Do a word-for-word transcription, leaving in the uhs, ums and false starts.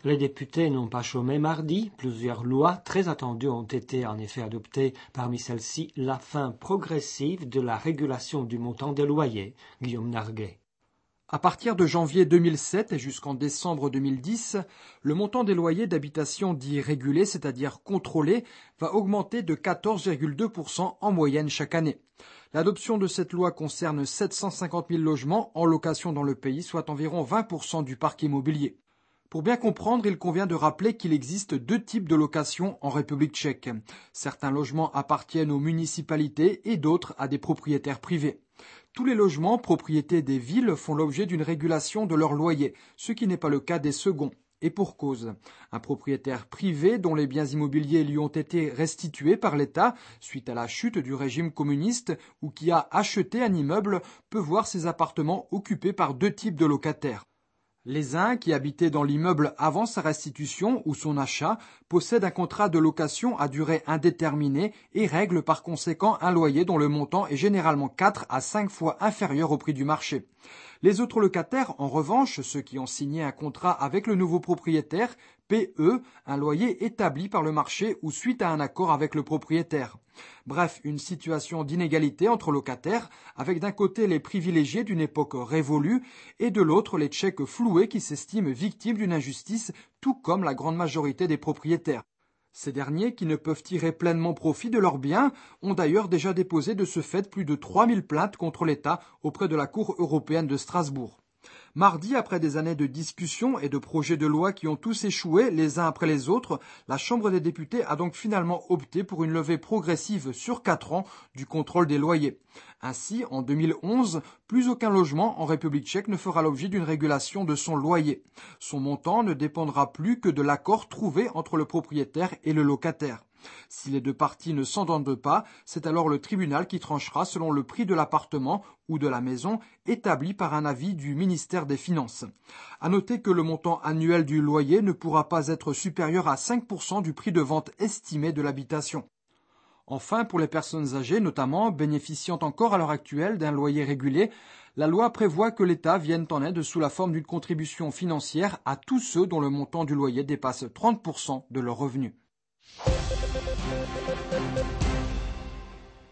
Les députés n'ont pas chômé mardi. Plusieurs lois très attendues ont été en effet adoptées. Parmi celles-ci, la fin progressive de la régulation du montant des loyers. Guillaume Narguet. À partir de janvier deux mille sept et jusqu'en décembre deux mille dix, le montant des loyers d'habitation dits régulés, c'est-à-dire contrôlés, va augmenter de quatorze virgule deux pour cent en moyenne chaque année. L'adoption de cette loi concerne sept cent cinquante mille logements en location dans le pays, soit environ vingt pour cent du parc immobilier. Pour bien comprendre, il convient de rappeler qu'il existe deux types de location en République tchèque. Certains logements appartiennent aux municipalités et d'autres à des propriétaires privés. Tous les logements propriétés des villes font l'objet d'une régulation de leur loyer, ce qui n'est pas le cas des seconds. Et pour cause, un propriétaire privé dont les biens immobiliers lui ont été restitués par l'État suite à la chute du régime communiste ou qui a acheté un immeuble peut voir ses appartements occupés par deux types de locataires. Les uns qui habitaient dans l'immeuble avant sa restitution ou son achat possèdent un contrat de location à durée indéterminée et règlent par conséquent un loyer dont le montant est généralement quatre à cinq fois inférieur au prix du marché. Les autres locataires, en revanche, ceux qui ont signé un contrat avec le nouveau propriétaire, paient, eux, un loyer établi par le marché ou suite à un accord avec le propriétaire. Bref, une situation d'inégalité entre locataires, avec d'un côté les privilégiés d'une époque révolue et de l'autre les Tchèques floués qui s'estiment victimes d'une injustice, tout comme la grande majorité des propriétaires. Ces derniers, qui ne peuvent tirer pleinement profit de leurs biens, ont d'ailleurs déjà déposé de ce fait plus de trois mille plaintes contre l'État auprès de la Cour européenne de Strasbourg. Mardi, après des années de discussions et de projets de loi qui ont tous échoué les uns après les autres, la Chambre des députés a donc finalement opté pour une levée progressive sur quatre ans du contrôle des loyers. Ainsi, en deux mille onze, plus aucun logement en République tchèque ne fera l'objet d'une régulation de son loyer. Son montant ne dépendra plus que de l'accord trouvé entre le propriétaire et le locataire. Si les deux parties ne s'entendent pas, c'est alors le tribunal qui tranchera selon le prix de l'appartement ou de la maison établi par un avis du ministère des Finances. À noter que le montant annuel du loyer ne pourra pas être supérieur à cinq pour cent du prix de vente estimé de l'habitation. Enfin, pour les personnes âgées notamment, bénéficiant encore à l'heure actuelle d'un loyer régulé, la loi prévoit que l'État vienne en aide sous la forme d'une contribution financière à tous ceux dont le montant du loyer dépasse trente pour cent de leurs revenus.